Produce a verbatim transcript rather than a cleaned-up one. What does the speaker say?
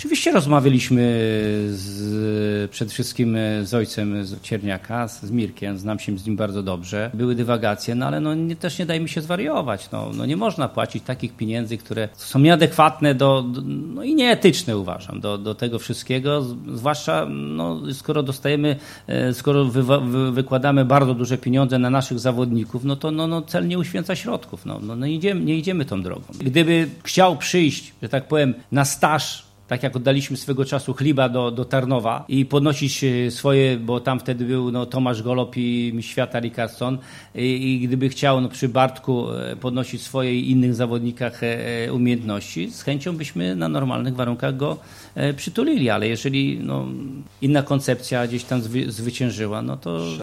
Oczywiście rozmawialiśmy z, przede wszystkim z ojcem z Cierniaka, z Mirkiem, znam się z nim bardzo dobrze. Były dywagacje, no ale no, nie, też nie dajmy się zwariować. No, no nie można płacić takich pieniędzy, które są nieadekwatne do, do, no i nieetyczne uważam, do, do tego wszystkiego, zwłaszcza no, skoro dostajemy, skoro wy, wy, wykładamy bardzo duże pieniądze na naszych zawodników, no to no, no, cel nie uświęca środków. No, no, no idziemy, nie idziemy tą drogą. Gdyby chciał przyjść, że tak powiem, na staż, tak jak oddaliśmy swego czasu Chliba do, do Tarnowa i podnosić swoje, bo tam wtedy był no, Tomasz Golob i mistrz świata Rickardsson i, i gdyby chciał no, przy Bartku podnosić swoje i innych zawodnikach umiejętności, z chęcią byśmy na normalnych warunkach go przytulili, ale jeżeli no, inna koncepcja gdzieś tam zwy, zwyciężyła, no to